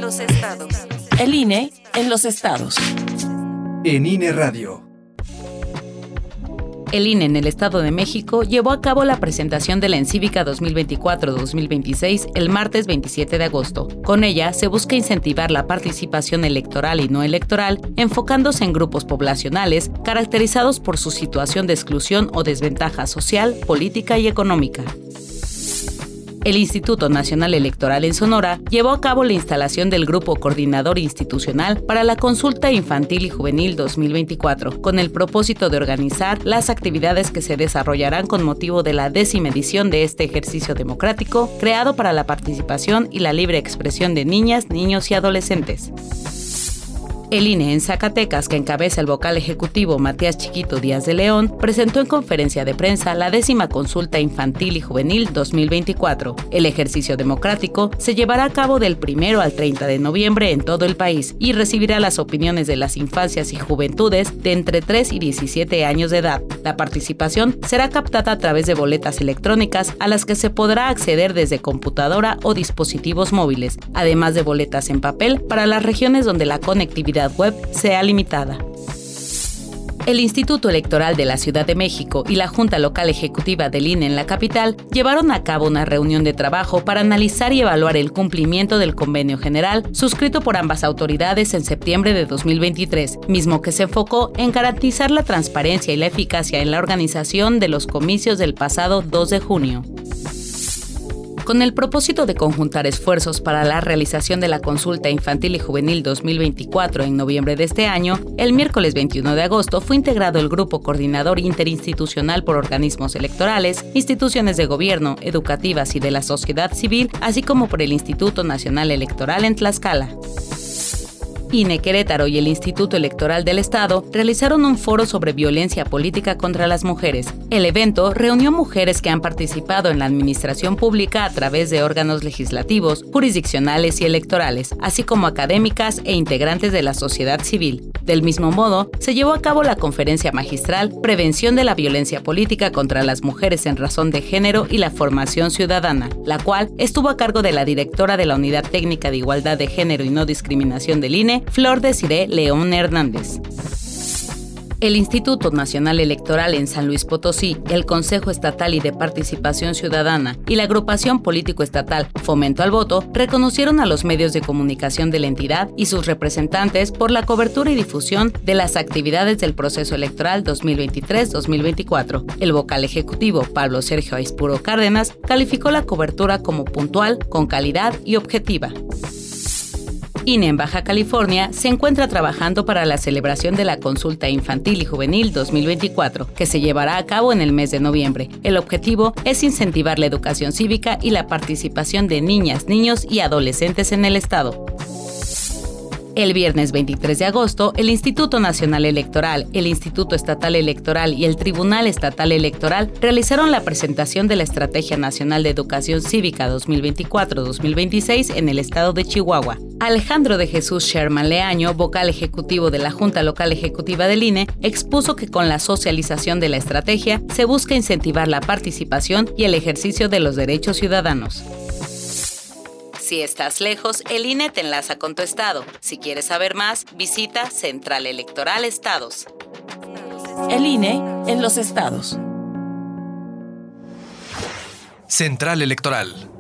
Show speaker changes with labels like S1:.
S1: los estados. El INE en los estados.
S2: En INE Radio.
S3: El INE en el Estado de México llevó a cabo la presentación de la Encívica 2024-2026 el martes 27 de agosto. Con ella se busca incentivar la participación electoral y no electoral, enfocándose en grupos poblacionales caracterizados por su situación de exclusión o desventaja social, política y económica. El Instituto Nacional Electoral en Sonora llevó a cabo la instalación del Grupo Coordinador Institucional para la Consulta Infantil y Juvenil 2024, con el propósito de organizar las actividades que se desarrollarán con motivo de la 10ª edición de este ejercicio democrático, creado para la participación y la libre expresión de niñas, niños y adolescentes. El INE en Zacatecas, que encabeza el vocal ejecutivo Matías Chiquito Díaz de León, presentó en conferencia de prensa la 10ª Consulta Infantil y Juvenil 2024. El ejercicio democrático se llevará a cabo del 1 al 30 de noviembre en todo el país y recibirá las opiniones de las infancias y juventudes de entre 3 y 17 años de edad. La participación será captada a través de boletas electrónicas a las que se podrá acceder desde computadora o dispositivos móviles, además de boletas en papel para las regiones donde la conectividad web sea limitada. El Instituto Electoral de la Ciudad de México y la Junta Local Ejecutiva del INE en la capital llevaron a cabo una reunión de trabajo para analizar y evaluar el cumplimiento del convenio general suscrito por ambas autoridades en septiembre de 2023, mismo que se enfocó en garantizar la transparencia y la eficacia en la organización de los comicios del pasado 2 de junio. Con el propósito de conjuntar esfuerzos para la realización de la Consulta Infantil y Juvenil 2024 en noviembre de este año, el miércoles 21 de agosto fue integrado el Grupo Coordinador Interinstitucional por organismos electorales, instituciones de gobierno, educativas y de la sociedad civil, así como por el Instituto Nacional Electoral en Tlaxcala. INE Querétaro y el Instituto Electoral del Estado realizaron un foro sobre violencia política contra las mujeres. El evento reunió mujeres que han participado en la administración pública a través de órganos legislativos, jurisdiccionales y electorales, así como académicas e integrantes de la sociedad civil. Del mismo modo, se llevó a cabo la conferencia magistral Prevención de la violencia política contra las mujeres en razón de género y la formación ciudadana, la cual estuvo a cargo de la directora de la Unidad Técnica de Igualdad de Género y No Discriminación del INE, Flor Desiré León Hernández. El Instituto Nacional Electoral en San Luis Potosí, el Consejo Estatal y de Participación Ciudadana y la Agrupación Político Estatal Fomento al Voto reconocieron a los medios de comunicación de la entidad y sus representantes por la cobertura y difusión de las actividades del proceso electoral 2023-2024. El vocal ejecutivo Pablo Sergio Aispuro Cárdenas calificó la cobertura como puntual, con calidad y objetiva. INE en Baja California se encuentra trabajando para la celebración de la Consulta Infantil y Juvenil 2024, que se llevará a cabo en el mes de noviembre. El objetivo es incentivar la educación cívica y la participación de niñas, niños y adolescentes en el estado. El viernes 23 de agosto, el Instituto Nacional Electoral, el Instituto Estatal Electoral y el Tribunal Estatal Electoral realizaron la presentación de la Estrategia Nacional de Educación Cívica 2024-2026 en el estado de Chihuahua. Alejandro de Jesús Sherman Leaño, vocal ejecutivo de la Junta Local Ejecutiva del INE, expuso que con la socialización de la estrategia se busca incentivar la participación y el ejercicio de los derechos ciudadanos. Si estás lejos, el INE te enlaza con tu estado. Si quieres saber más, visita Central Electoral Estados.
S1: El INE en los estados.
S2: Central Electoral.